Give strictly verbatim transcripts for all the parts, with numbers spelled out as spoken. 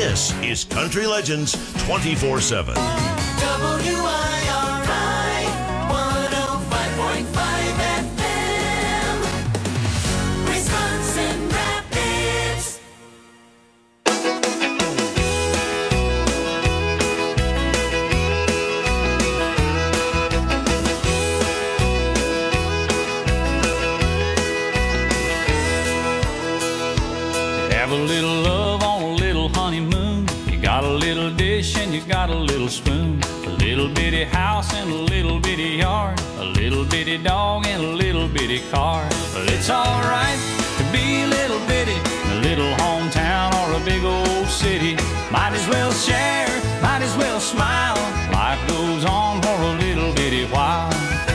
This is Country Legends twenty-four seven. W I R I one oh five point five F M, Wisconsin Rapids. Have a little love on a little honeymoon. You got a little dish and you got a little spoon. A little bitty house and a little bitty yard. A little bitty dog and a little bitty car. Well, it's alright to be a little bitty in a little hometown or a big old city. Might as well share, might as well smile. Life goes on for a little bitty while.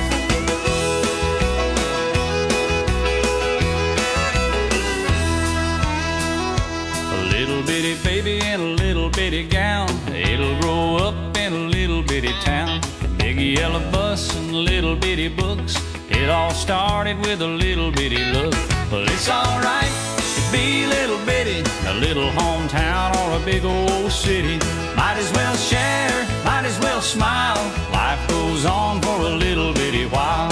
Little bitty baby in a little bitty gown. It'll grow up in a little bitty town. A big yellow bus and little bitty books. It all started with a little bitty look. Well, it's alright to be a little bitty in a little hometown or a big old city. Might as well share, might as well smile. Life goes on for a little bitty while.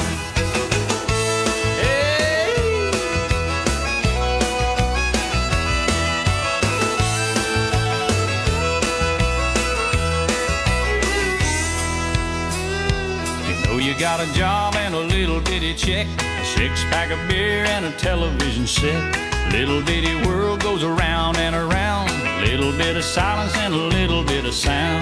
You got a job and a little bitty check, a six pack of beer and a television set. Little bitty world goes around and around. A little bit of silence and a little bit of sound.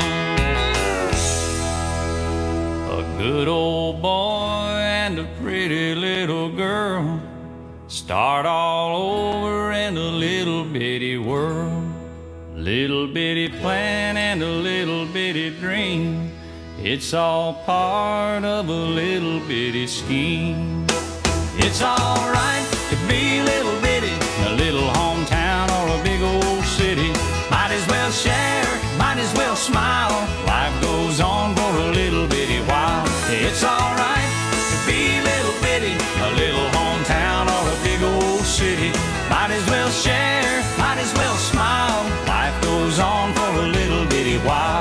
A good old boy and a pretty little girl start all over in a little bitty world. Little bitty plan and a little bitty dream. It's all part of a little bitty scheme. It's alright to be a little bitty in a little hometown or a big old city. Might as well share, might as well smile. Life goes on for a little bitty while. It's alright to be a little bitty in a little hometown or a big old city. Might as well share, might as well smile. Life goes on for a little bitty while.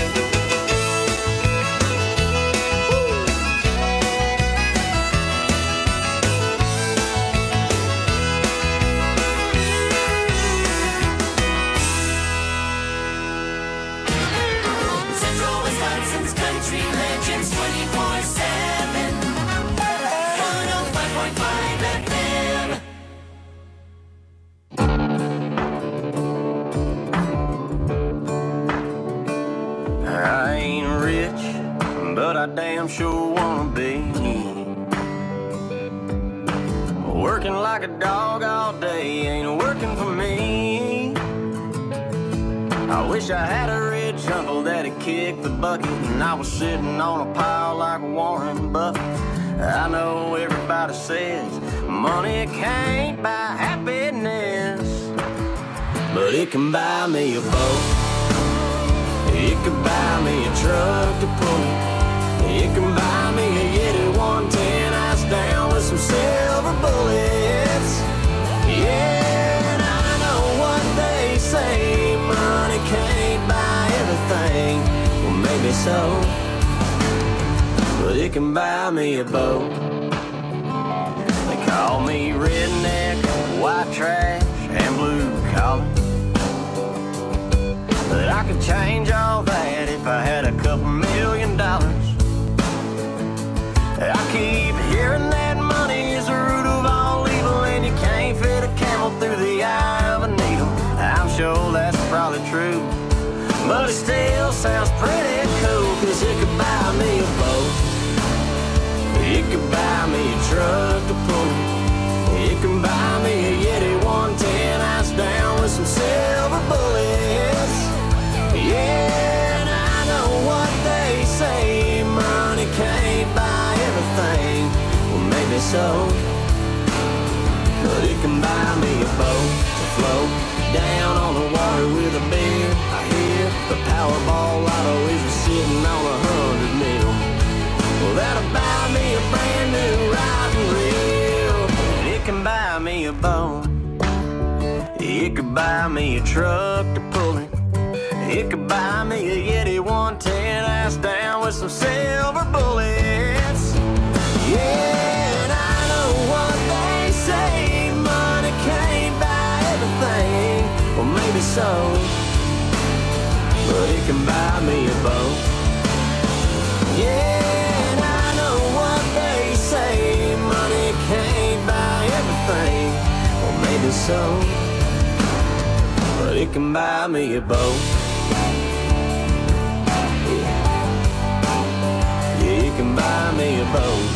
But I damn sure wanna be. Working like a dog all day ain't working for me. I wish I had a rich uncle that'd kick the bucket and I was sitting on a pile like Warren Buffett. I know everybody says money can't buy happiness, but it can buy me a boat. It can buy me a truck to pull. It can buy me a Yeti one ten ice down with some silver bullets. Yeah, and I know what they say, money can't buy everything. Well, maybe so, but it can buy me a boat. They call me redneck, white trash, and blue collar, but I could change all that if I had a couple million dollars. I keep hearing that money is the root of all evil, and you can't fit a camel through the eye of a needle. I'm sure that's probably true, but it still sounds pretty cool, cause it could buy me a boat. It could buy me a truck to pull. It can buy me a Yeti one ten ice down with some silver bullets. Yeah, and I know what they say, money can't buy everything. Well, maybe so, but it can buy me a boat to float down on the water with a beer. I hear the Powerball lotto is sitting on a hundred mil. Well, that'll buy me a brand new riding reel. And it can buy me a boat. It could buy me a truck to pull it. could buy me a Yeti one ten, ass down with some silver bullets. Yeah, and I know what they say, money can't buy everything. Well, maybe so, but it can buy me a boat. Yeah, and I know what they say, money can't buy everything. Well, maybe so, but it can buy me a boat. Yeah, yeah, it can buy me a boat.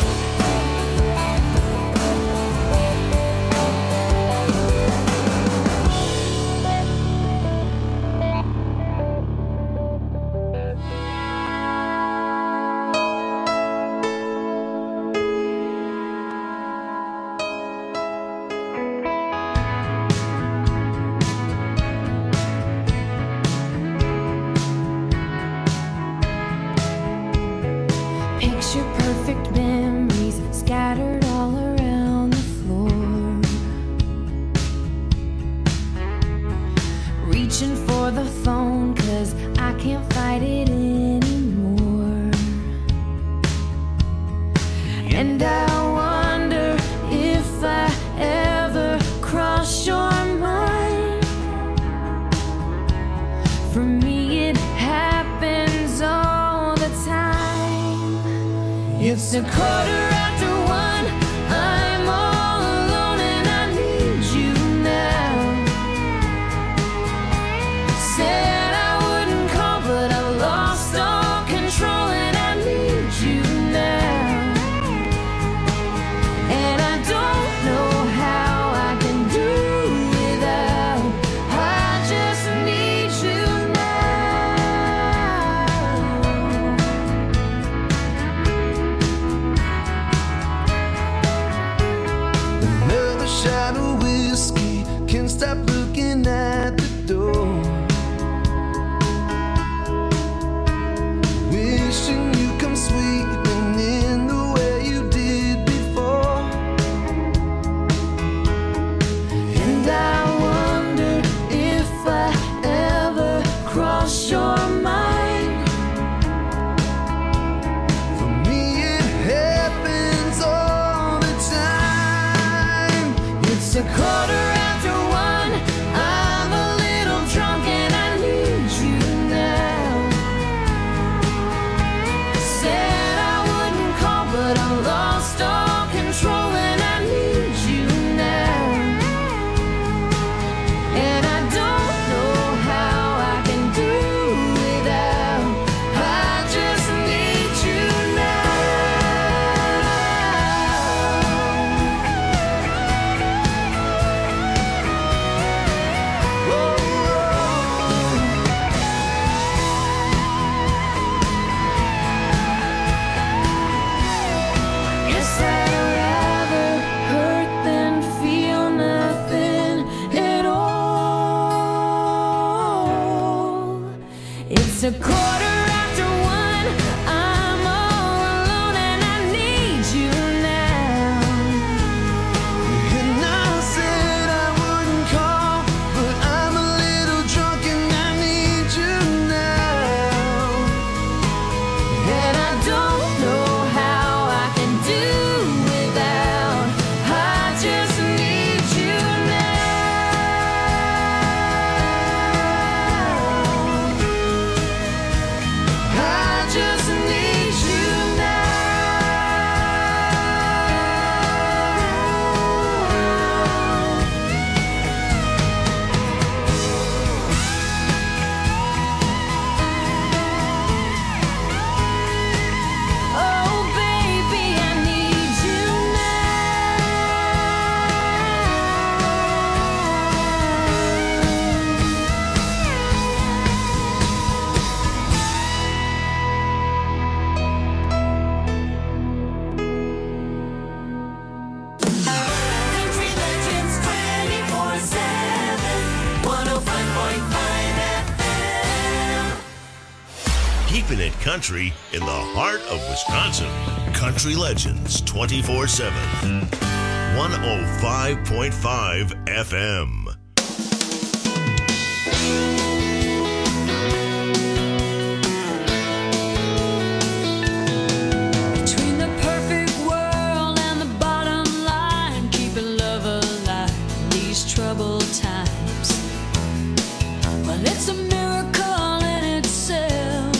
It's a quarter after one, I'm all alone and I need you now. Said I wouldn't call, but I lost all control and I need you now. And I don't know how I can do without, I just need you shot of whiskey, can't stop looking at the door. Wishing you come sweeping in the way you did before. And I wonder if I ever cross your mind. For me it happens all the time. It's a quarter after one, I'm a little drunk and I need you now. Said I wouldn't call, but I lost all control and I need you now. And I don't know how I can do without, I just need you now. Guess I'd rather hurt than feel nothing at all. It's a quarter after one, I'm all alone and I need you now. And I said I wouldn't call, but I'm a little drunk and I need you now. And I don't know how I can do without, I just need you now. I just need you now. Oh baby, I need you Country Legends twenty-four seven, one oh five point five F M. Keeping it country in the heart of Wisconsin. Country Legends twenty-four seven. one oh five point five F M. It's a miracle in itself,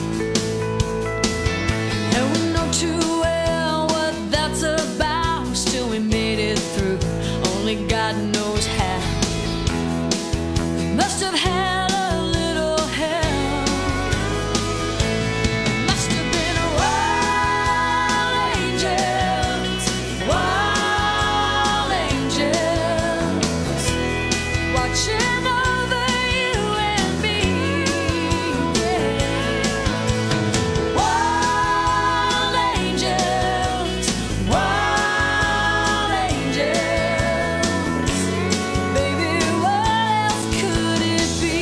and we know too well what that's about. Still we made it through, only God knows how. We must have had a little help. Must have been wild angels, wild angels, watching over you and me. Yeah. Wild angels, wild angels. Baby, what else could it be?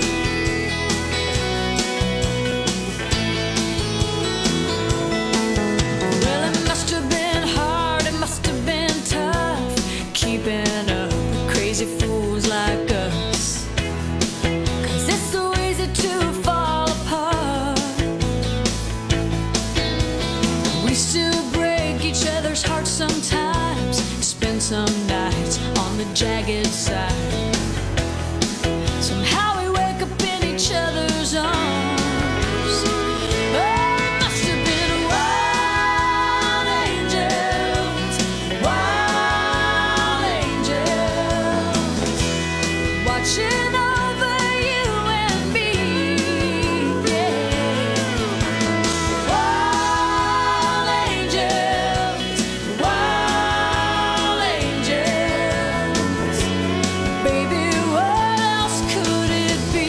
Well, it must have been hard, it must have been tough, keeping up with crazy fools like us. 'Cause it's so easy to fall apart. We still break each other's hearts sometimes, spend some nights on the jagged side. Somehow we wake up in each other's arms. Oh, it must have been wild angels, wild angels, watching over you and me. Yeah. Wild angels, wild angels. Baby, what else could it be?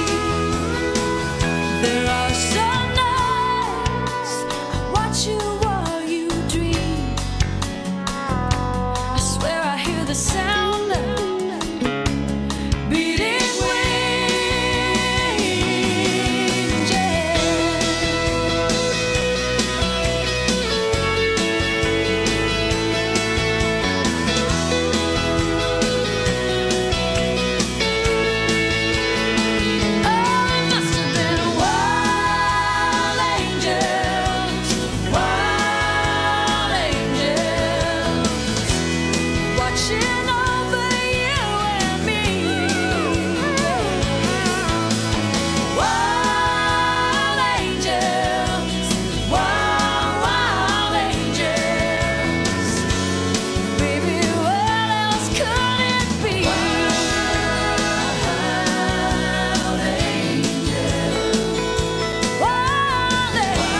There are some nights I watch you while you dream. I swear I hear the sound of beating wings. Yeah. Oh, it must have been wild angels, wild angels, watching over you and me. Wild angels, wild, wild angels. Baby, what else could it be? Wild angels, wild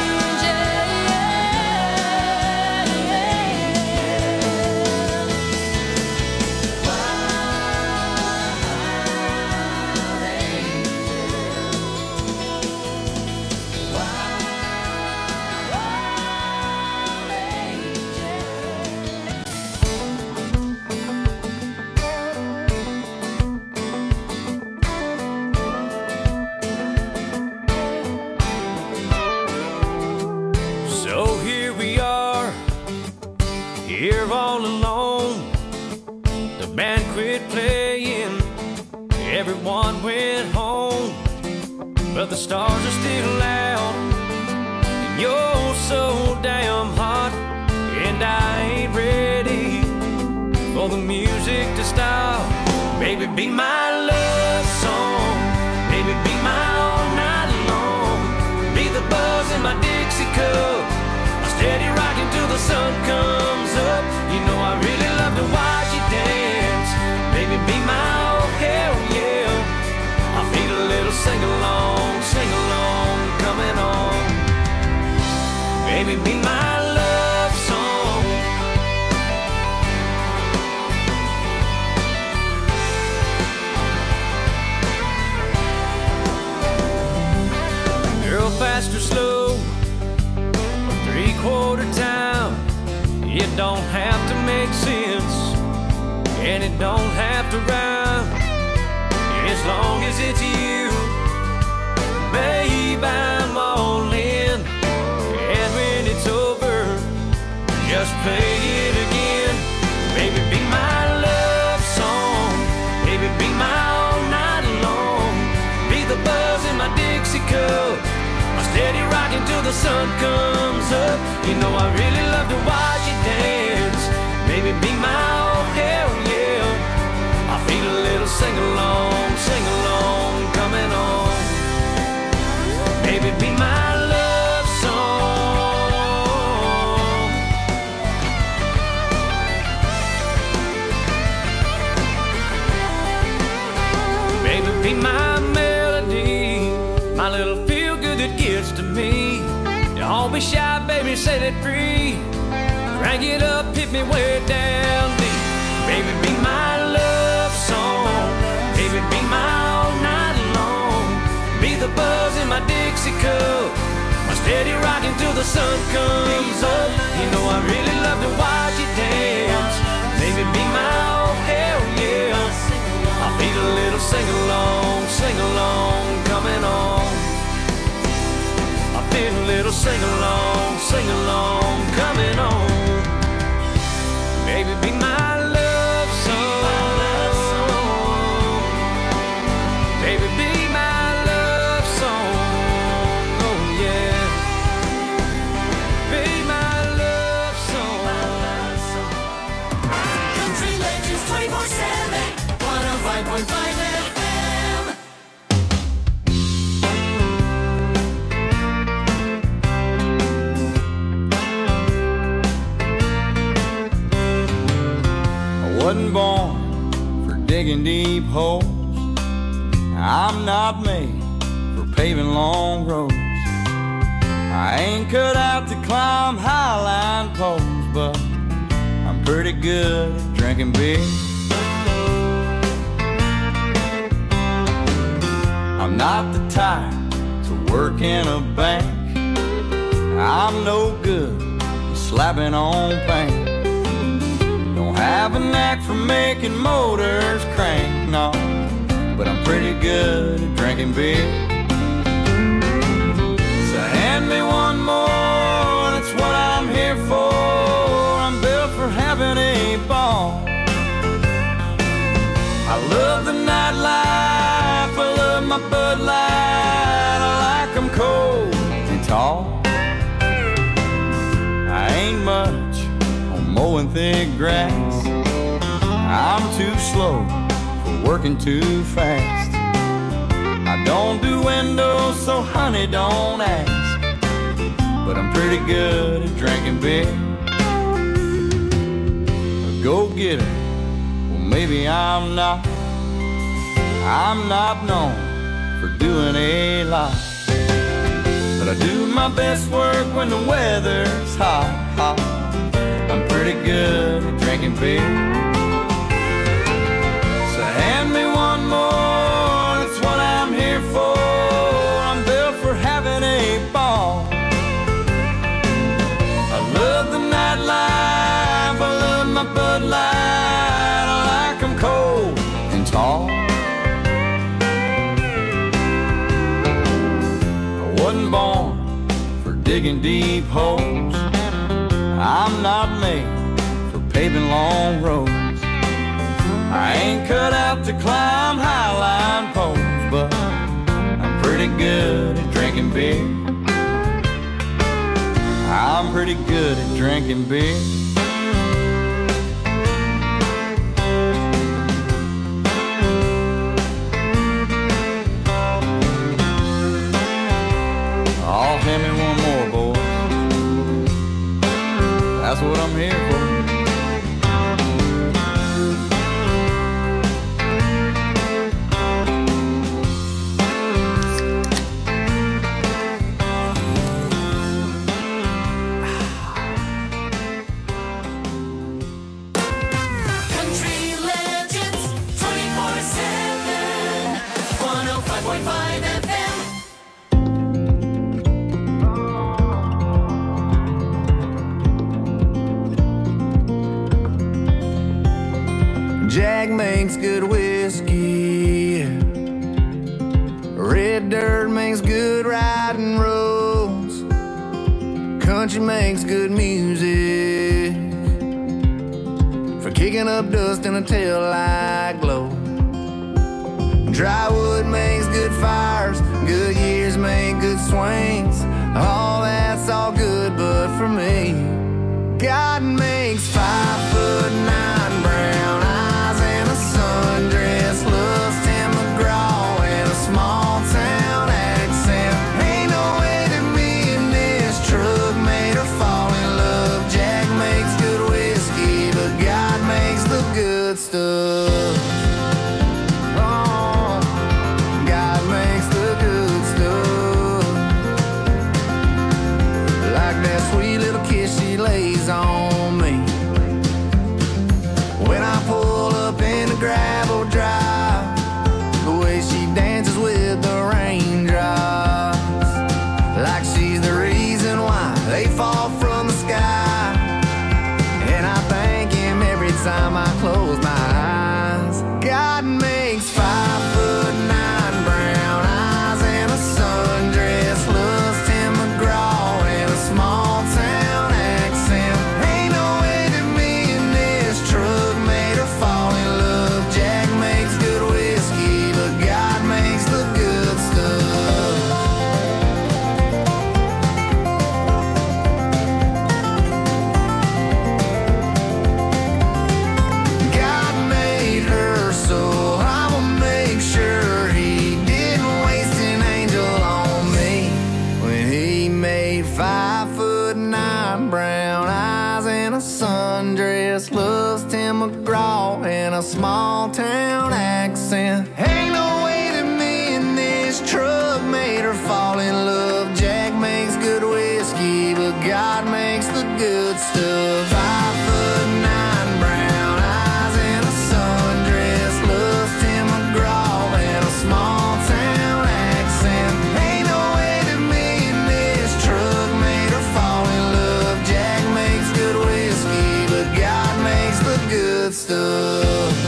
So here we are, here all alone. The band quit playing, everyone went home. But the stars are still out, and you're so damn hot. And I ain't ready for the music to stop. Baby, be my love song. Baby, be my all night long. Be the buzz in my Dixie cup. I'm steady rocking till the sun comes up. You know I really love to watch you dance. Baby, be my oh hell yeah. I feel a little sing along, sing along, coming on. Baby, be my love song. Girl, fast or slow, three quarter time. It don't have to make sense, and it don't have to rhyme. As long as it's you, babe, I'm all in. And when it's over, just play it again. Baby, be my love song. Baby, be my all night long. Be the buzz in my Dixie cup. I'm steady rocking till the sun comes up. You know I really love to watch you dance. Baby, be my oh hell yeah. I feel a little sing along, sing along. set it free. Crank it up, hit me way down deep. Baby, be my love song. Baby, be my all night long. Be the buzz in my Dixie cup, my steady rocking till the sun comes up. You know I really love to watch you dance. Baby, be my oh hell yeah. I feel a little sing-along, sing-along coming on. I feel a little sing-along, sing-along coming on. Baby, be my love song. Baby, be my love song. Oh yeah. Be my love song. Country Legends twenty-four seven, one oh five point five F M. I wasn't born for digging deep holes. I'm not made for paving long roads. I ain't cut out to climb highline poles, but I'm pretty good at drinking beer. I'm not the type to work in a bank. I'm no good at slapping on paint. Don't have a knack for making motors crank, no, but I'm pretty good at drinking beer. So hand me one more, that's what I'm here for. I'm built for having a ball. I love the nightlife, I love my Bud Light. I like 'em cold and tall. I ain't much on mowing thick grass. I'm too slow for working too fast. I don't do windows, so honey, don't ask. But I'm pretty good at drinking beer. A go-getter, well maybe I'm not. I'm not known for doing a lot, but I do my best work when the weather's hot, hot. I'm pretty good at drinking beer. So hand me one more, that's what I'm here for. I'm built for having a ball. I love the nightlife, I love my Bud Light. I like 'em cold and tall. I wasn't born for digging deep holes. I'm not made for paving long roads. I ain't cut out to climb highline poles, but I'm pretty good at drinking beer. I'm pretty good at drinking beer. Oh, hand me one more, boy. That's what I'm here for. Country Legends twenty-four seven, one oh five point five F M. Jack makes good whiskey. Red dirt makes good riding roads. Country makes good music for kicking up dust in a taillight glow. Dry wood makes good fires. Good years make good swings. All that's all good, but for me, God makes five foot nine brown eyes and a sundress, looks Tim McGraw and a small town accent. Ain't no way that me and this truck made her fall in love. Jack makes good whiskey, but God makes the good stuff. Oh, God makes the good stuff. Like that sweet little in a small town accent. Ain't no way that me and this truck made her fall in love. Jack makes good whiskey, but God makes the good stuff. Five foot nine, brown eyes and a sundress, loves Tim McGraw and a small town accent. Ain't no way that me and this truck made her fall in love. Jack makes good whiskey, but God makes the good stuff.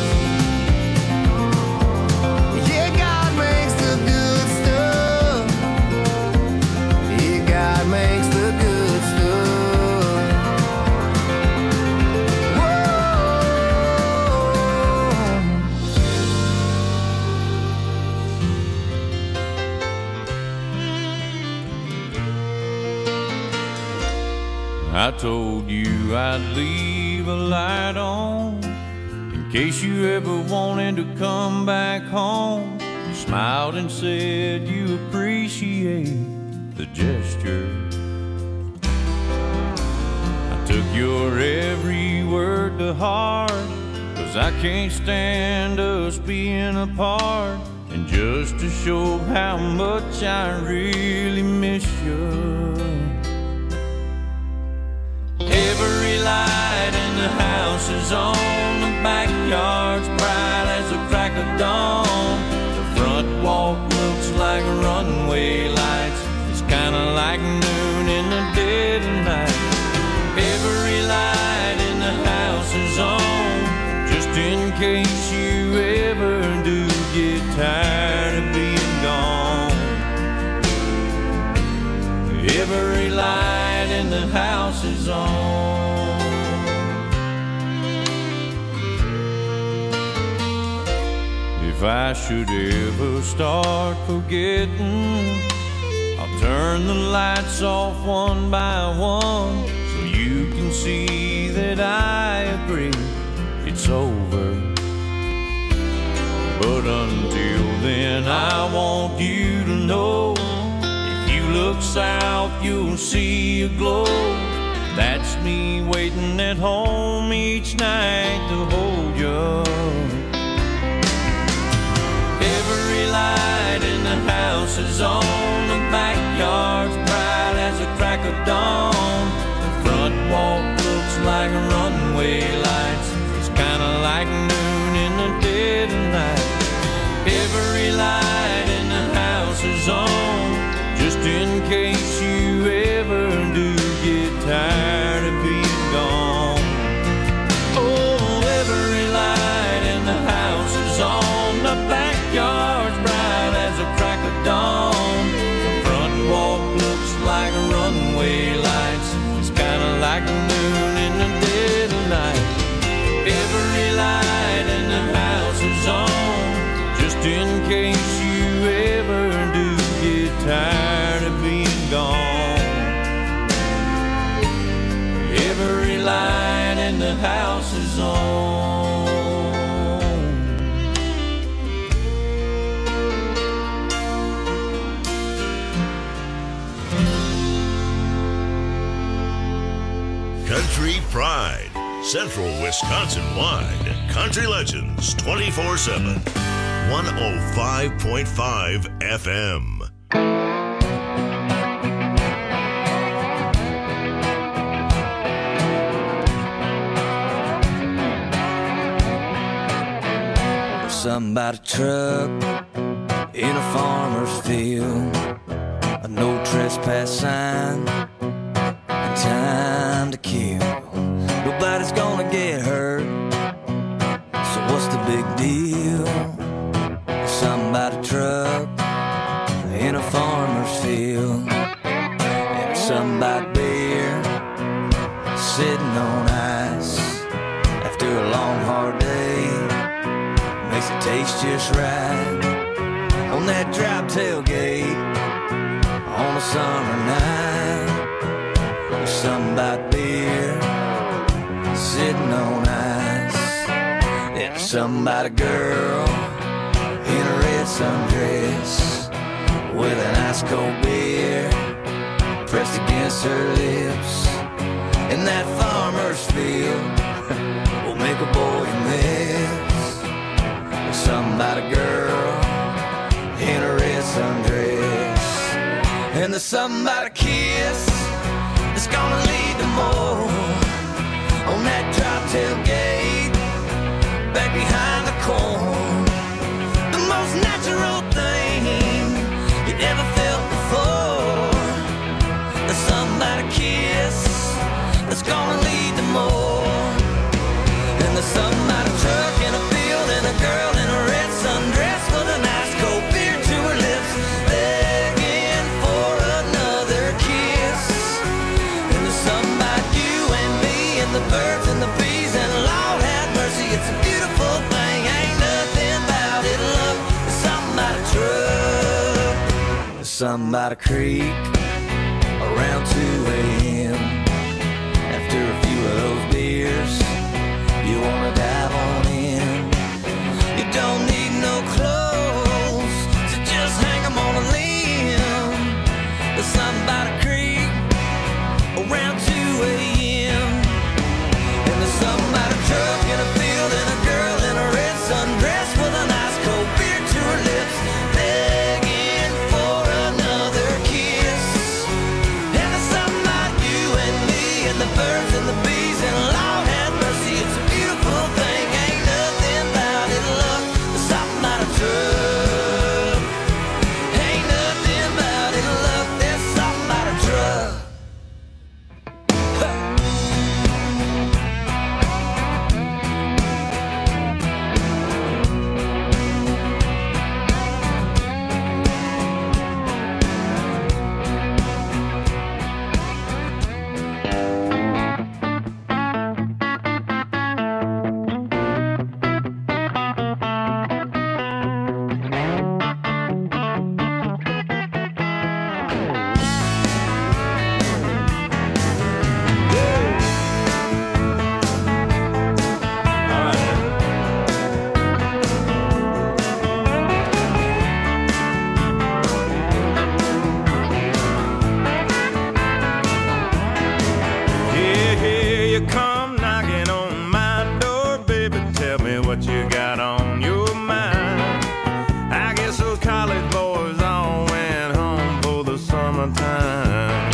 Yeah, God makes the good stuff. Yeah, God makes the good stuff. I told you I'd leave a light on in case you ever wanted to come back home. You smiled and said you appreciate the gesture. I took your every word to heart, 'cause I can't stand us being apart. And just to show how much I really miss you, every light in the house is on, the backyard's bright as a crack of dawn. The front walk looks like runway lights, it's kinda like noon in the dead of night. Every light in the house is on, just in case you ever do get tired of being gone. Every light in the house is on. If I should ever start forgetting, I'll turn the lights off one by one, so you can see that I agree it's over. But until then, I want you to know, look south, you'll see a glow. That's me waiting at home each night to hold you. Every light in the house is on, the backyard's bright as a crack of dawn. The front walk looks like runway lights, it's kinda like noon in the dead of night. Every light in the house is on, just in case you ever do get tired of being gone. Oh, every light in the house is on, the backyard's bright as a crack of dawn. The front walk looks like runway lights, it's kinda like noon in the dead of night. Every light in the house is on, just in case you ever do get tired of being gone. Every light in the house is on. Country Pride, Central Wisconsin-wide. Country Legends twenty-four seven. one oh five point five F M. Something about a truck in a farmer's field, a no trespass sign, and time to kill. Nobody's gonna get hurt, so what's the big deal? Something about a truck in a farmer's field, and something about beer sitting on ice after a long hard day. Makes it taste just right on that drop tailgate on a summer night. There's something about beer sitting on ice. There's something about a girl in a red sundress with an ice cold beer pressed against her lips. And that farmer's field will make a boy miss. something about a girl in a red sundress. And there's something about a kiss that's gonna lead to more. On that drop tailgate, back behind the corn, the most natural thing you ever felt before. There's something about a kiss that's gonna lead to more. And there's something about a truck in a field and a girl in a red sundress with a nice cold beer to her lips, begging for another kiss. And there's something about you and me and the birds and the bees, and Lord have mercy, it's a beautiful thing. Ain't nothing about it, love. There's something about a truck. There's something about a creek around two a.m. After a few of those beers, you wanna dive on in. You don't need no clothes, so just hang 'em on a limb. There's something about a creek around two a.m. And there's something about a truck in a field and a girl in a red sundress with a nice cold beer to her lips, begging for another kiss. And there's something about you and me and the birds and the bees, and Lord have mercy, it's a beautiful thing. Ain't nothing about it, love. There's something about a truck. Ain't nothing about it, love. There's something about a truck. Yeah, here you come knocking on my door, baby. Tell me what you got on your mind. I guess those college boys all went home for the summertime.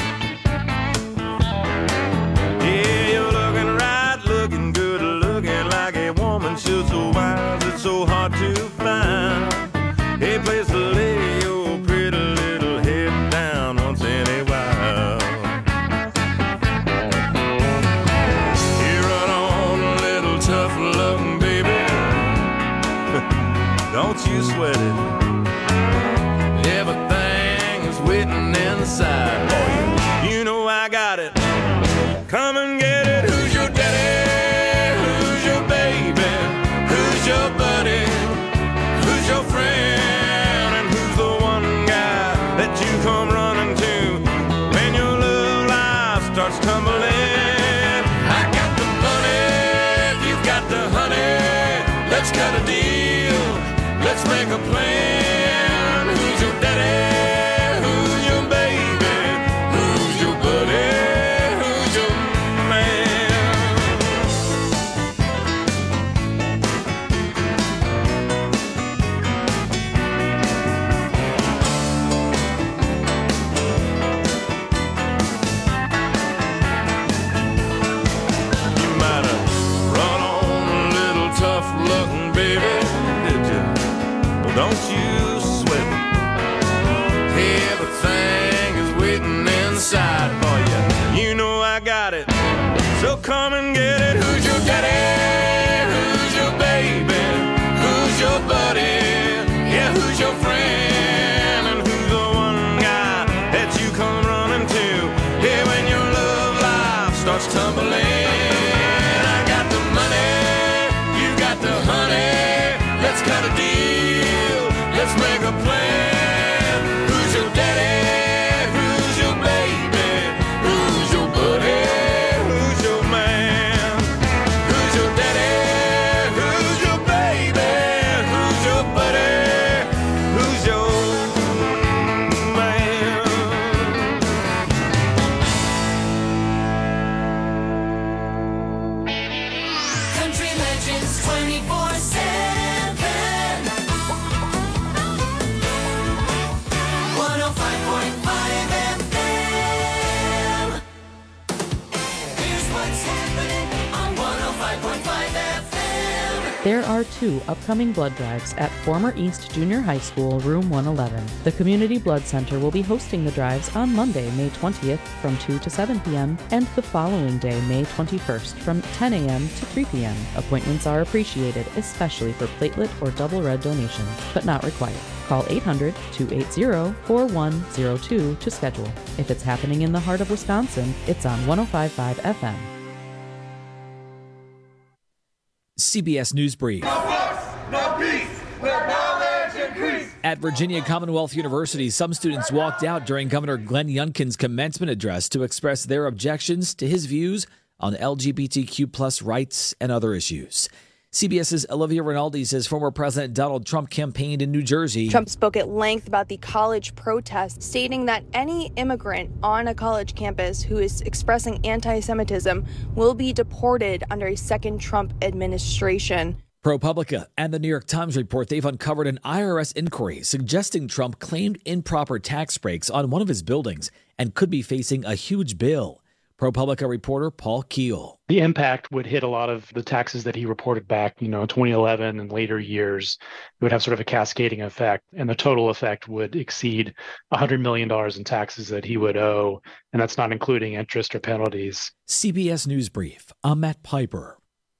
Yeah, you're looking right, looking good, looking like a woman should. So wise, it's so hard to find a place to lay your pretty little head down once in a while. You run on a little tough luck, baby. Don't you sweat it. Everything is waiting inside for you. You know I got it. Come and get it. Who's your daddy? Who's your baby? Who's your buddy? Who's your friend? And who's the one guy that you come running to when your love life starts tumbling? I got the money, you've got the honey. Let's cut a deal, let's make a plan. Who's your daddy? Who's your baby? Who's your buddy? Who's your man? You might have run on a little tough luck, baby, did you? Well, don't you sweat it. Everything is waiting inside for you. You know I got it. So come and get it. Who's your daddy? Who's your baby? Who's your buddy? Yeah, who's your friend? And who's the one guy that you come running to? Yeah, when your love life starts tumbling. I got the money, you got the honey. Let's cut a deal, let's make a plan. Who's your daddy? Who's your baby? Who's your buddy? Who's your man? five point five F M. Here's what's happening on one oh five point five F M. There are two upcoming blood drives at former East Junior High School, room one eleven. The Community Blood Center will be hosting the drives on Monday, May twentieth from two to seven p.m. and the following day, May twenty-first from ten a.m. to three p.m. Appointments are appreciated, especially for platelet or double red donations, but not required. Call eight hundred, two eight zero, four one zero two to schedule. If it's happening in the heart of Wisconsin, it's on one oh five point five F M. C B S News Brief. No books, no peace, let knowledge increase. At Virginia Commonwealth University, some students walked out during Governor Glenn Youngkin's commencement address to express their objections to his views on L G B T Q plus rights and other issues. CBS's Olivia Rinaldi says former President Donald Trump campaigned in New Jersey. Trump spoke at length about the college protest, stating that any immigrant on a college campus who is expressing anti-Semitism will be deported under a second Trump administration. ProPublica and the New York Times report they've uncovered an I R S inquiry suggesting Trump claimed improper tax breaks on one of his buildings and could be facing a huge bill. ProPublica reporter Paul Keel. The impact would hit a lot of the taxes that he reported back, you know, twenty eleven and later years. It would have sort of a cascading effect, and the total effect would exceed one hundred million dollars in taxes that he would owe, and that's not including interest or penalties. C B S News Brief, I'm Matt Piper.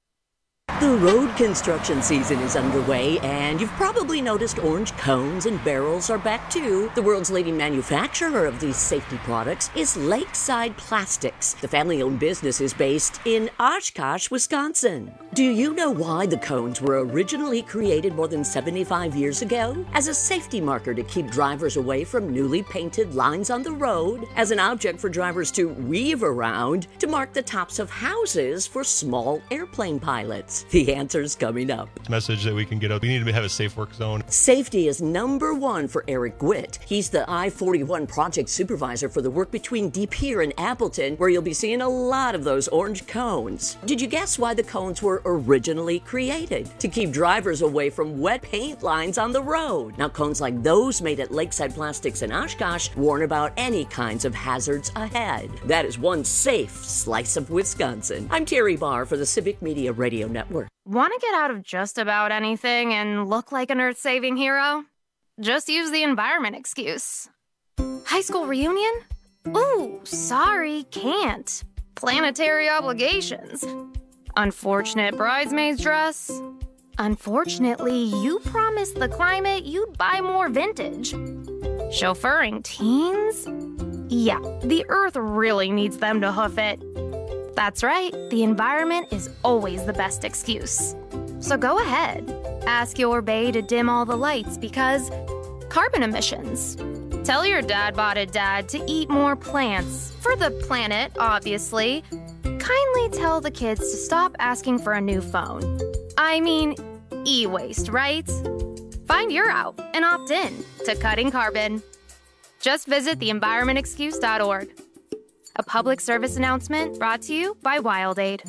The road construction season is underway, and you've probably noticed orange cones and barrels are back too. The world's leading manufacturer of these safety products is Lakeside Plastics. The family-owned business is based in Oshkosh, Wisconsin. Do you know why the cones were originally created more than seventy-five years ago? As a safety marker to keep drivers away from newly painted lines on the road, as an object for drivers to weave around, to mark the tops of houses for small airplane pilots. The answer's coming up. Message that we can get out. We need to have a safe work zone. Safety is number one for Eric Gwitt. He's the I forty-one project supervisor for the work between De Pere and Appleton, where you'll be seeing a lot of those orange cones. Did you guess why the cones were originally created? To keep drivers away from wet paint lines on the road. Now, cones like those made at Lakeside Plastics in Oshkosh warn about any kinds of hazards ahead. That is one safe slice of Wisconsin. I'm Terry Barr for the Civic Media Radio Network. Want to get out of just about anything and look like an earth-saving hero? Just use the environment excuse. High school reunion? Ooh, sorry, can't. Planetary obligations. Unfortunate bridesmaid's dress. Unfortunately, you promised the climate you'd buy more vintage. Chauffeuring teens? Yeah, the earth really needs them to hoof it. That's right, the environment is always the best excuse. So go ahead, ask your bae to dim all the lights because carbon emissions. Tell your dad-botted dad to eat more plants, for the planet, obviously. Kindly tell the kids to stop asking for a new phone. I mean, e-waste, right? Find your out and opt in to cutting carbon. Just visit the environment excuse dot org. A public service announcement brought to you by WildAid.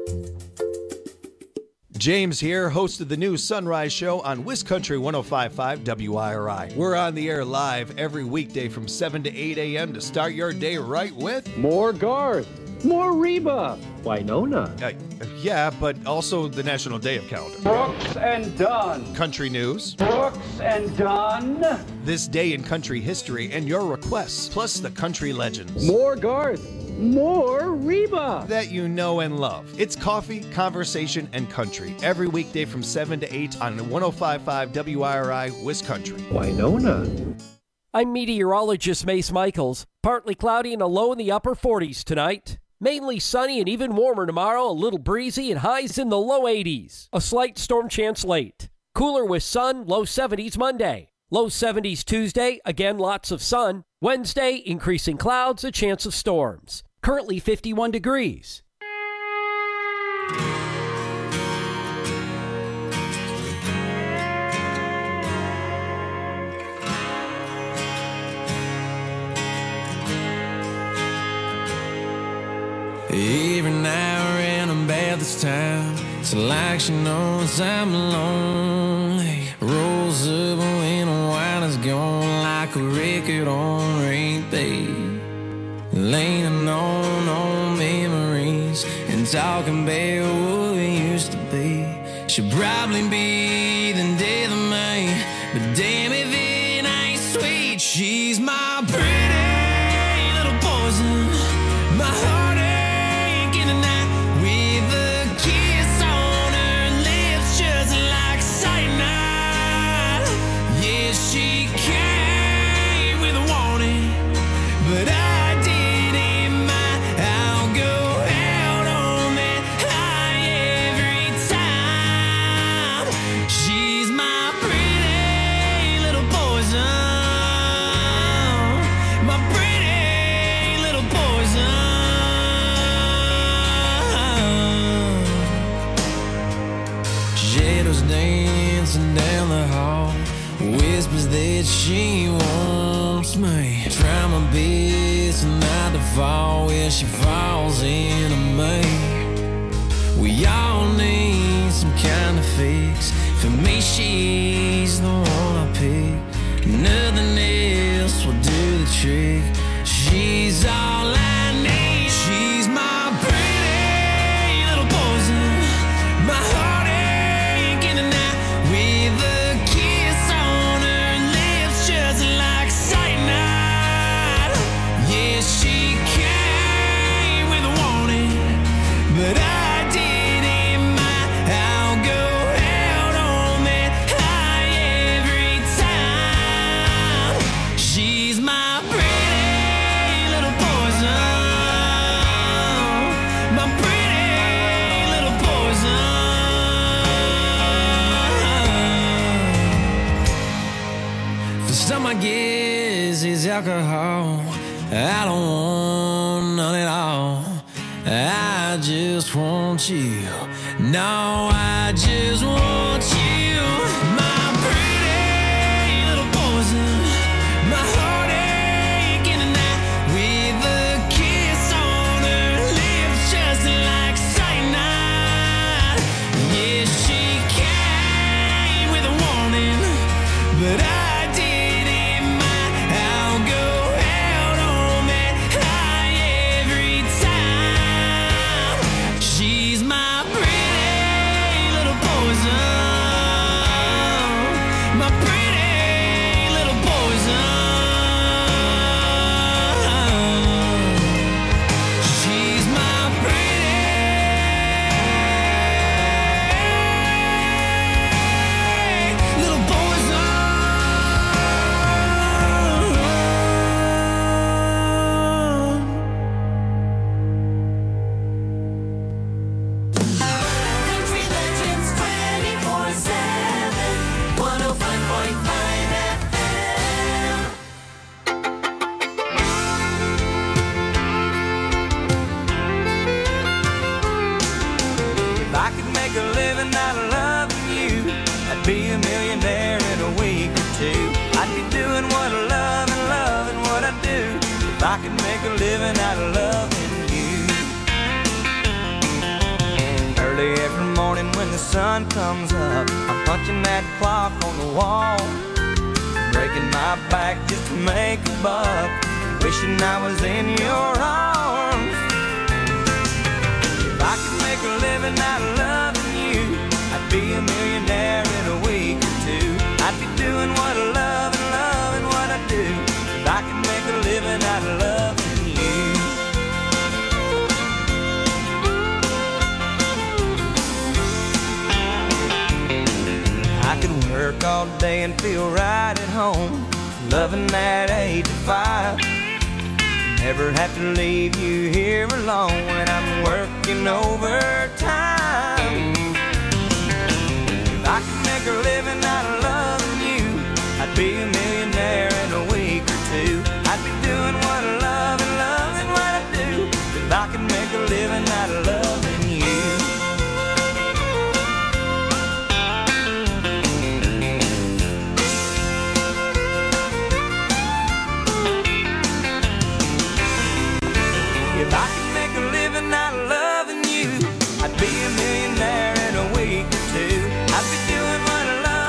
James here, host of the new Sunrise Show on WisCountry one oh five point five W I R I. We're on the air live every weekday from seven to eight a.m. to start your day right with more Garth, more Reba, Winona. Uh, yeah, but also the National Day of Calendar. Brooks and Dunn. Country news. Brooks and Dunn. This day in country history and your requests, plus the country legends. More Garth, more Reba. That you know and love. It's coffee, conversation, and country. Every weekday from seven to eight on one oh five point five W I R I, WisCountry. Winona. I'm meteorologist Mace Michaels. Partly cloudy and a low in the upper forties tonight. Mainly sunny and even warmer tomorrow, a little breezy and highs in the low eighties. A slight storm chance late. Cooler with sun, low seventies Monday. Low seventies Tuesday, again lots of sun. Wednesday, increasing clouds, a chance of storms. Currently fifty-one degrees. Every now and then I'm bad this time. It's like she knows I'm lonely. Rolls up when the wine is gone like like a record on repeat, leaning on old memories and talking about what we used to be. She'll probably be the death of me, but damn if it ain't sweet. She's my pretty little poison, my heartache in the night, with a kiss on her lips just like cyanide. Yeah, she came with a warning, but I didn't mind. I'll go out on that high every time. She's my pretty little poison, my pretty little poison. Shadows dancing down the hall, whispers that she wants me. Try my best not to fall where she falls into me. We all need some kind of fix. For me, she's the one I pick. Nothing else will do the trick. She's all I need. She's my pretty little poison, my heartache in the night, with a kiss on her lips just like cyanide. Yeah, she came with a warning, but I didn't mind. I'll go out on that high every time. She's my pretty little poison, my pretty little poison. For some, I guess it's alcohol. I don't want none at all. I just want you. No, I just want you. My pretty little poison, my heartache in the night, with a kiss on her lips just like cyanide. Yeah, she came with a warning, but I didn't mind. I'll go out on that high every time. She's my pretty little poison, my pretty little poison. She's my pretty little poison. Country Legends twenty-four seven, one oh five point five F M. If I could make a living out of loving you, I'd be a millionaire in a week or two. I'd be doing what I love and loving what I do. If I could make a living out of loving you. Early every morning when the sun comes up, I'm punching that clock on the wall, breaking my back just to make a buck, wishing I was in your arms. If I could make a living out of loving you, I'd be a millionaire in a week or two. I'd be doing what I love and loving what I do. If I could make a living out of loving you. I could work all day and feel right at home, loving that eight to five. Never have to leave you here alone when I'm working overtime. If I could make a living out of loving you, I'd be a millionaire in a week or two. I'd be doing what I love and loving what I do. If I could make a living out of loving you. If I could make a living out of loving you, I'd be a millionaire in a week or two. I'd be doing what I love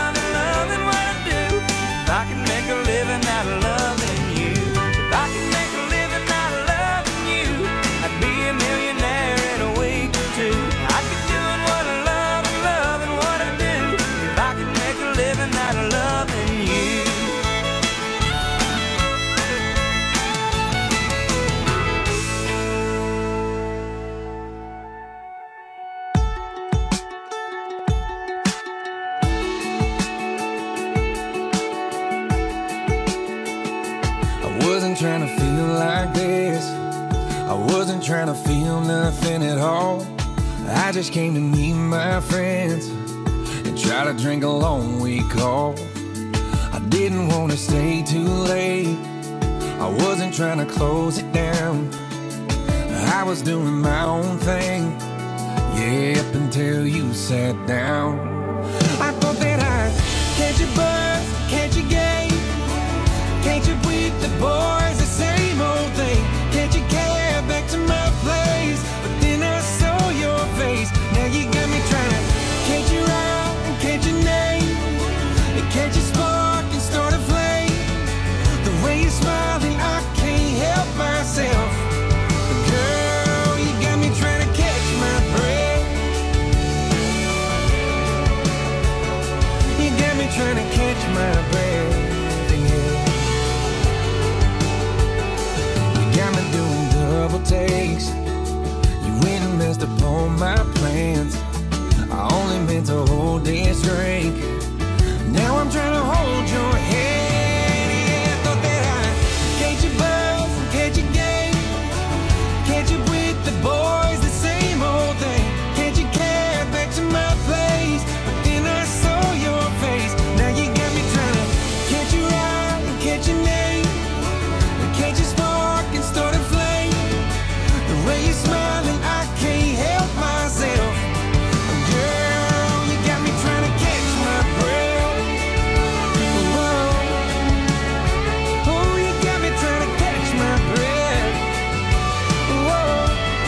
I wasn't trying to feel like this. I wasn't trying to feel nothing at all. I just came to meet my friends and try to drink a long week off. I didn't want to stay too late. I wasn't trying to close it down. I was doing my own thing, yeah, up until you sat down. I thought that I'd catch a buzz, catch a game, catch up with the boys, the same old thing. Catch a cab back to my place, but then I saw your face. Now you got me trying to catch your eye and catch your name, and catch a spark and start a flame. The way you're smiling, I can't help myself. Girl, you got me trying to catch my breath. You got me trying to catch my breath, yeah. You got me doing double takes. You went and messed up all my plans. I only meant to hold this drink. Now I'm trying to hold your hand, yeah. I thought that I'd catch a buzz and catch a game, catch up with the boys, the same old thing. Catch a cab back to my place, but then I saw your face. Now you got me trying to catch your eye and catch your name, and catch a spark and start a flame. The way you're smiling, I can't help myself. Girl, you got me trying to catch my breath. Whoa. Oh, you got me trying to catch my breath. Whoa.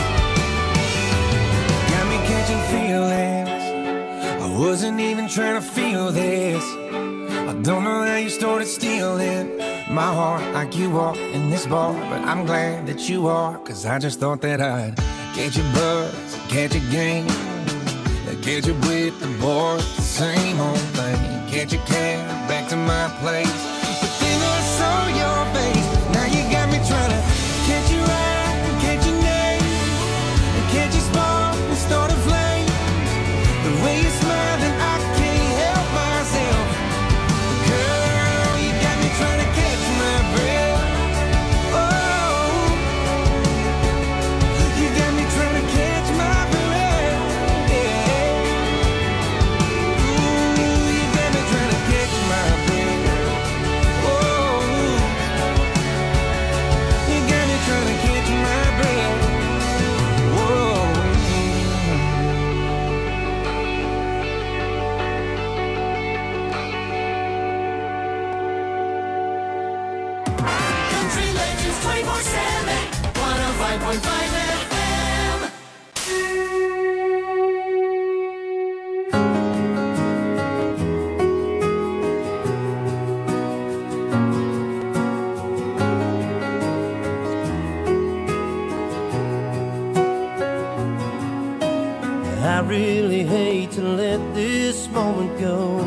Got me catching feelings. I wasn't even trying to feel this. I don't know how you started stealing my heart like you are in this bar, but I'm glad that you are, cause I just thought that I'd catch a buzz, catch a game, catch up with the boys, the same old thing. Catch a cab back to my place, but then I saw your face. Now you got me trying to catch your eye and catch your name, and catch a spark and start a flame. The way you're smiling, I can't help myself. Girl, you got me trying to catch my breath. Oh, you got me trying to catch my breath. Yeah. Ooh, you got me trying to catch my breath. Oh, you got me trying to catch my breath. Whoa. Country Legends twenty-four seven, one oh five point five F M. I really hate to let this moment go.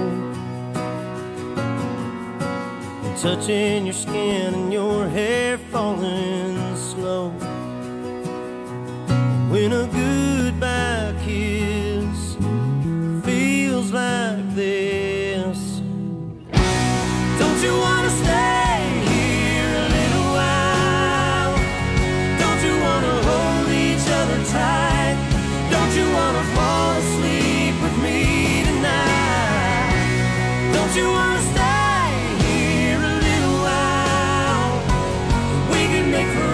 Touching your skin and your hair falling slow. When a goodbye kiss feels like this. Don't you wanna stay here a little while? Don't you wanna hold each other tight? Don't you wanna fall asleep with me tonight? Don't you wanna stay here a little while? We can make forever.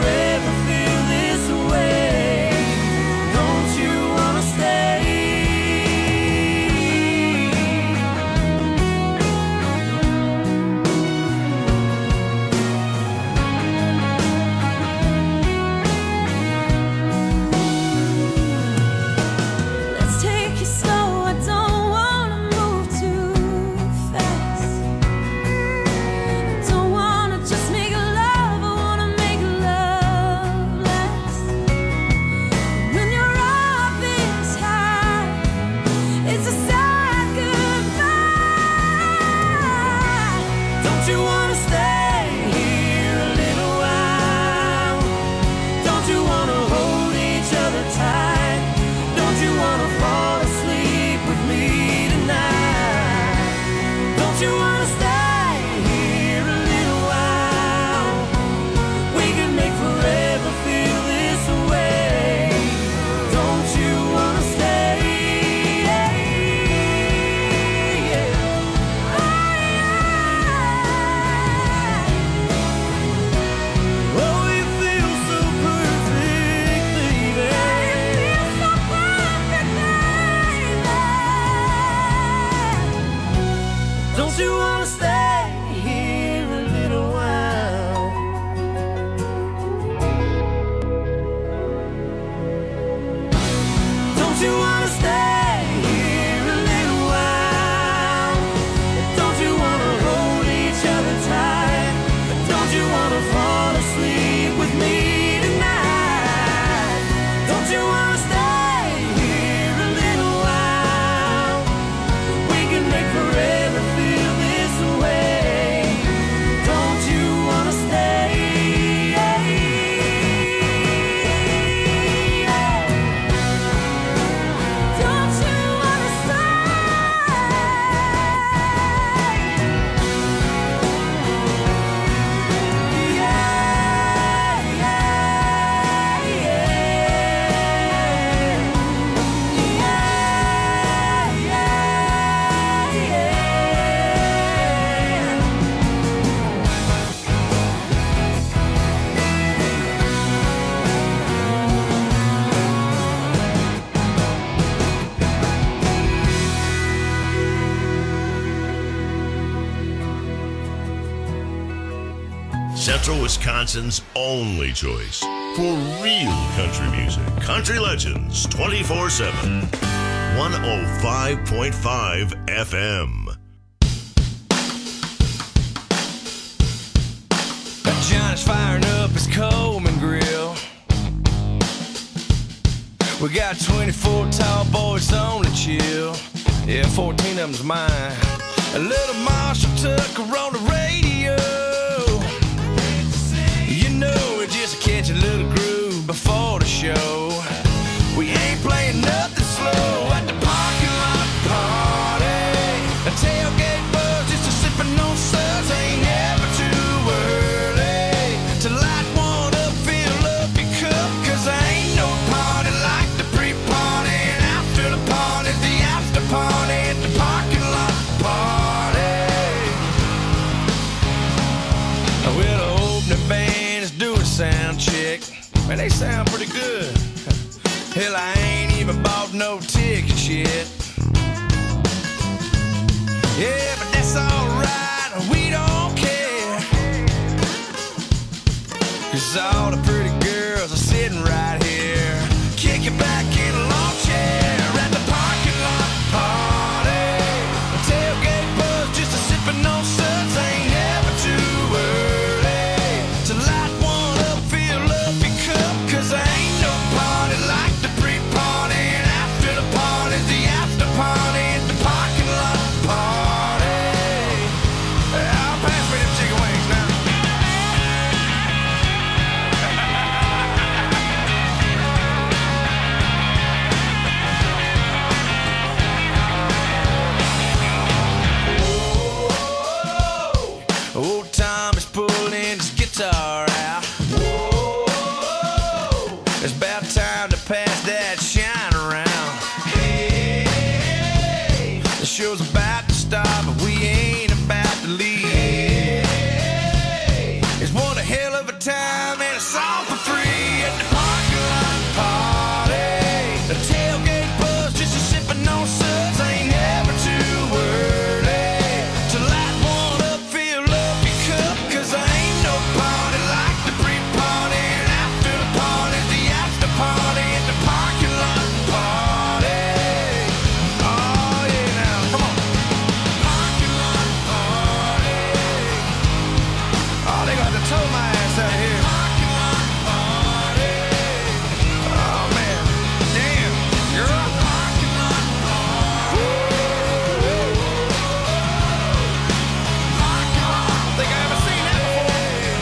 Central Wisconsin's only choice for real country music. Country Legends twenty-four seven. one oh five point five F M. Johnny's firing up his Coleman grill. We got twenty-four tall boys on the chill. Yeah, fourteen of them's mine. A little Marshall took her on the radio. You know, we just catch a little groove before the show. We ain't playing nothing slow at the parking lot party. A tailgate buzz just a sipping on suds. Ain't never too early to light one up, fill up your cup. Cause there ain't no party like the pre-party. And after the party, the after party at the parking lot party. Well, the opening band is doing sound check. Man, they sound pretty good. Hell, I ain't even bought no tickets yet. Yeah, but that's alright, we don't care. Cause all the pretty girls are sitting right here. Kick it back in a lawn chair at the parking lot party. A tailgate buzz just a sipping on suds. Ain't never too early to light one up, fill up your cup. Cause there ain't no party like the pre-party. And after the party, the after party at the parking lot party. I'll pass me them chicken wings now. Old Tom is pulling his guitar out. It's about time to pass that shine around. Hey, the show's about to start, but we ain't about to leave. It's one a hell of a time, and it's all for free at the parking lot party. The tailgate buzz just a sipping on suds. Ain't never too early to light one up, fill up your cup. Cause there ain't no party like the pre-party. And after the party, the after party at the parking lot party. Oh yeah, now come on. Parking lot party. Oh, they got to tow my ass out here. Parking lot party. Oh man, damn, girl. Parking lot party. Parking lot. Think I ever seen that before.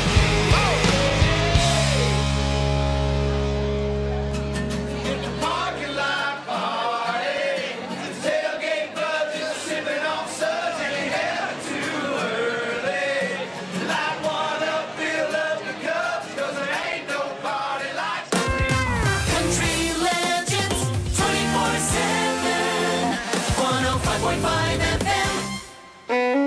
It's a parking lot party. It's a tailgate buzz, just sipping on suds. Ain't never too early. Light one up, fill up the cups. Cause there ain't no party like Country Legends twenty-four seven. one oh five point five F M.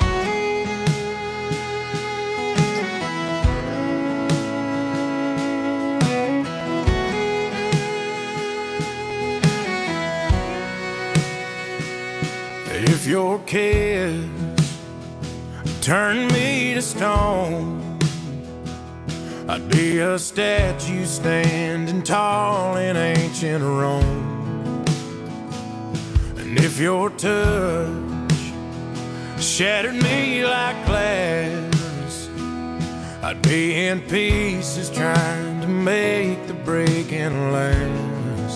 If your kids turn me to stone, I'd be a statue standing tall in ancient Rome. And if your touch shattered me like glass, I'd be in pieces trying to make the breaking last.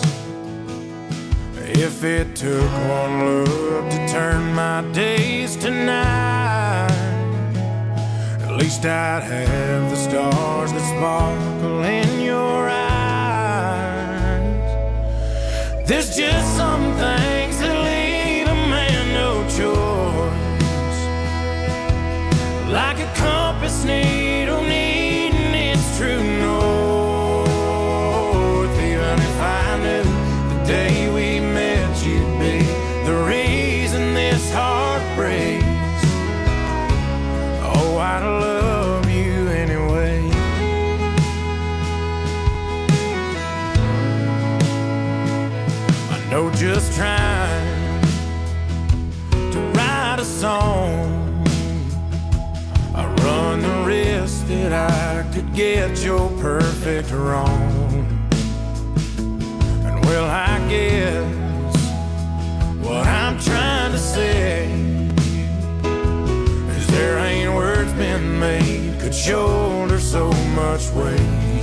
If it took one look to turn my days to night, at least I'd have the stars that sparkle in your eyes. There's just some things that leave a man no choice, like a compass needle needing its true north. Even if I knew the day we met you'd be the reason this heart breaks, oh, I'd love you anyway. I know just trying to write a song, I run the risk that I get your perfect wrong. And well, I guess what I'm trying to say is there ain't words been made could shoulder so much weight.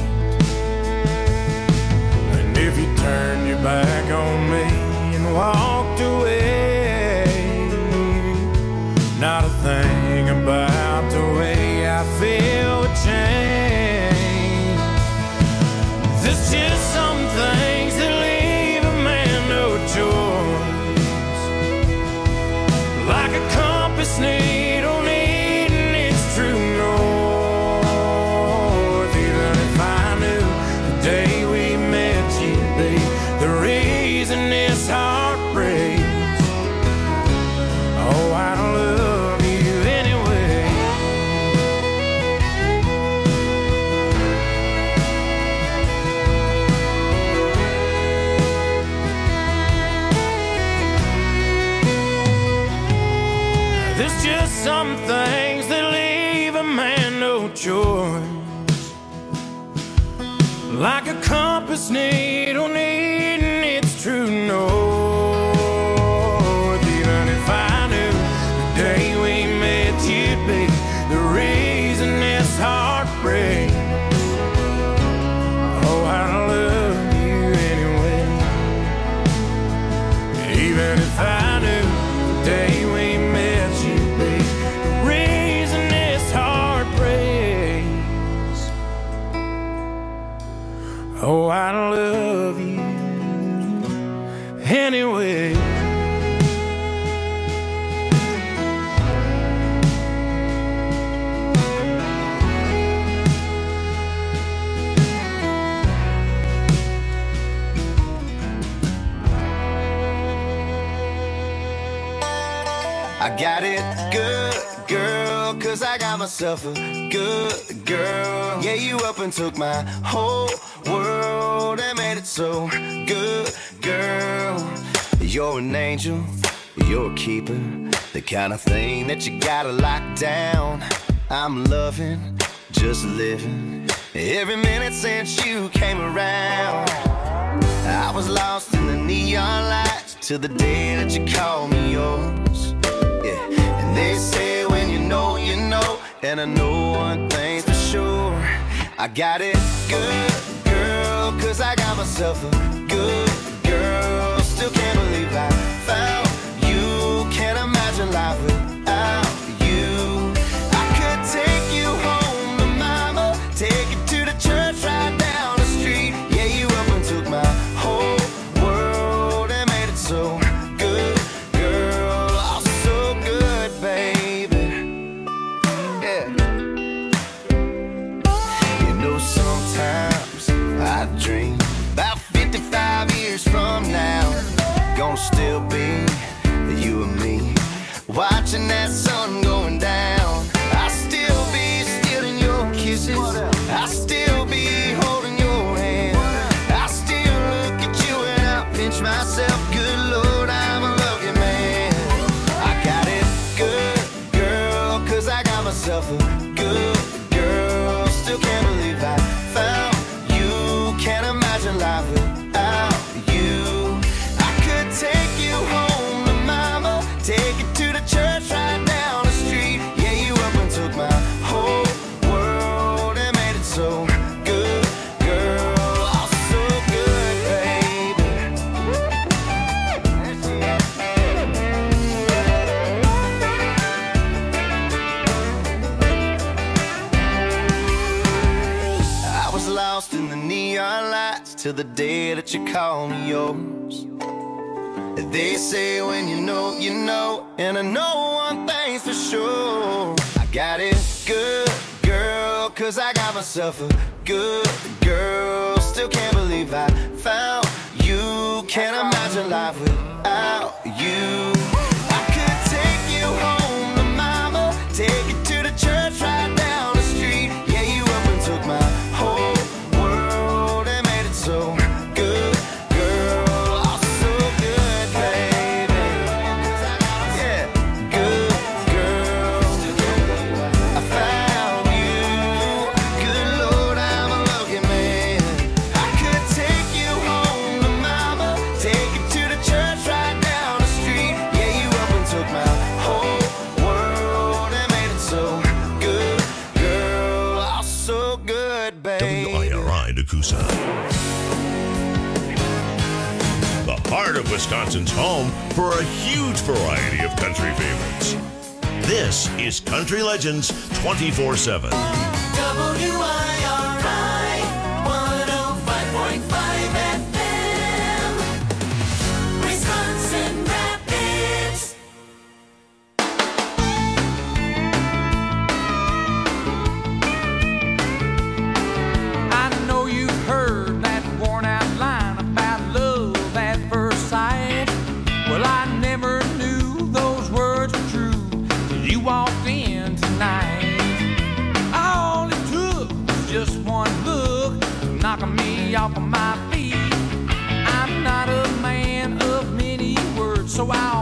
And if you turned your back on me and walked away, not a thing about the way I feel would change. There's just some things that leave a man no choice, like a compass needle needing its true north. Even if I knew the day we met you'd be the reason this heart breaks, oh, I don't love you anyway. There's just some things that leave a man no choice, like a compass needle needing its true north. Even if I knew the day we met you'd be the reason this heart breaks, oh, I love you anyway. Even if I knew the day we met you'd be the reason this heart breaks, oh, I love you anyway. I got it good, girl, cause I got myself a good girl. Yeah, you up and took my whole world and made it so good, girl. You're an angel, you're a keeper, the kind of thing that you gotta lock down. I'm loving, just living, every minute since you came around. I was lost in the neon lights till the day that you called me yours. Yeah, and they say when you know, you know, and I know one thing's for sure, I got it good, girl, cause I got myself a good girl. Still can't believe I found you, can't imagine life without you. I could take you home to mama, take you to the church right down the street. Yeah, you up and took my whole world and made it so good, girl. Oh, so good, baby. Yeah. You know, sometimes I dream about fifty-five years from now, gonna still be you and me, watching that sun going down. I'll still be stealing your kisses, I'll still be holding your hand, I'll still look at you and I'll pinch myself. Good Lord, I'm a lucky man. I got it good, girl, cause I got myself a good girl. Still can't believe I found you, can't imagine life without you. I could take you home to mama, take you to the church right down the street. Yeah, you up and took my whole world and made it so good, girl. Oh, so good, baby. I was lost in the neon lights till the day that you called me yours. They say when you know, you know, and I know one thing's for sure, I got it good, girl, cause I got myself a good girl. Still can't believe I found you, can't imagine life without you. I could take you home to mama, take you to the church right down the street. Yeah, you up and took my whole world and made it so good, girl. Oh, so good, baby. Yeah, good girl. I found you, good Lord, good, baby. W I R I Nakusa. The heart of Wisconsin's home for a huge variety of country favorites. This is Country Legends twenty-four seven. W I R I one oh five point five F M, Wisconsin Rapids. I know you've heard that worn out line about love at first sight. Well, I never knew those words were true till you walked in tonight. All it took was just one look, knocking me off of my feet. I'm not a man of many words, so I'll